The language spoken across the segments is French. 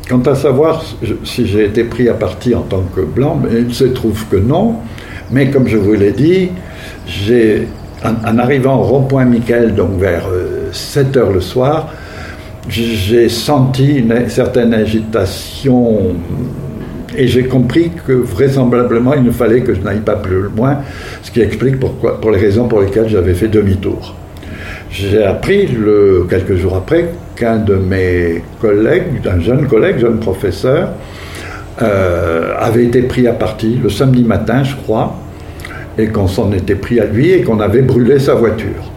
quant à savoir si j'ai été pris à partie en tant que blanc, il se trouve que non. Mais comme je vous l'ai dit, en arrivant au rond-point Michael, donc vers 7h le soir, j'ai senti une certaine agitation et j'ai compris que vraisemblablement il ne fallait que je n'aille pas plus loin, ce qui explique pour les raisons pour lesquelles j'avais fait demi-tour. J'ai appris quelques jours après qu'un de mes collègues, un jeune professeur, avait été pris à partie le samedi matin, je crois, et qu'on s'en était pris à lui et qu'on avait brûlé sa voiture.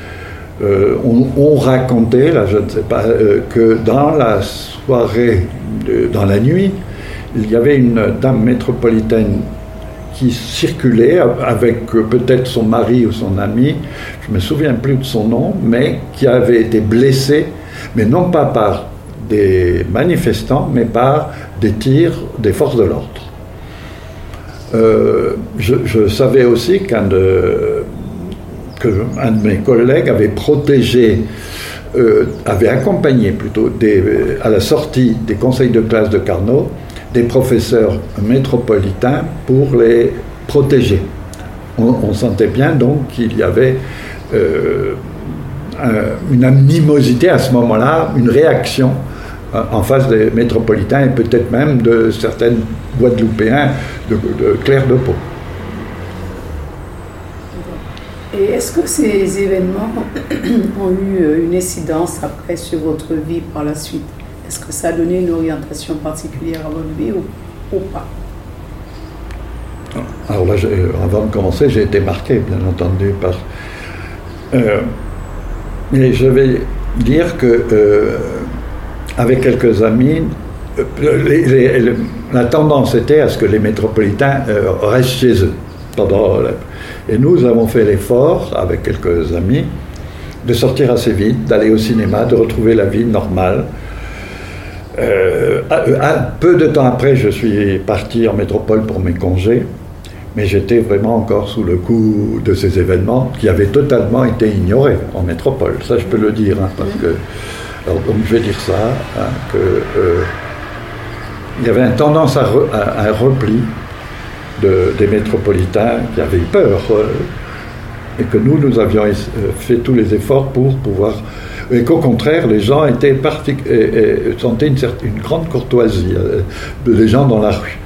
On racontait, là je ne sais pas, que dans la soirée, dans la nuit, il y avait une dame métropolitaine qui circulait avec peut-être son mari ou son ami, je ne me souviens plus de son nom, mais qui avait été blessée, mais non pas par des manifestants, mais par des tirs des forces de l'ordre. Je savais aussi qu'un de mes collègues avait avait accompagné plutôt à la sortie des conseils de classe de Carnot des professeurs métropolitains pour les protéger. On sentait bien donc qu'il y avait une animosité à ce moment-là, une réaction en face des métropolitains et peut-être même de certaines Guadeloupéens de clair de peau. Et est-ce que ces événements ont eu une incidence après sur votre vie par la suite? Est-ce que ça a donné une orientation particulière à votre vie ou pas? Alors là, avant de commencer, j'ai été marqué, bien entendu, par... mais je vais dire que, avec quelques amis, la tendance était à ce que les métropolitains restent chez eux. Et nous avons fait l'effort, avec quelques amis, de sortir assez vite, d'aller au cinéma, de retrouver la vie normale. Peu de temps après, je suis parti en métropole pour mes congés, mais j'étais vraiment encore sous le coup de ces événements qui avaient totalement été ignorés en métropole. Ça, je peux le dire, hein, parce que... Alors, donc, je vais dire ça, hein, il y avait une tendance à un repli des métropolitains qui avaient eu peur, et que nous avions fait tous les efforts pour pouvoir... Et qu'au contraire, les gens sentaient une grande courtoisie, les gens dans la rue.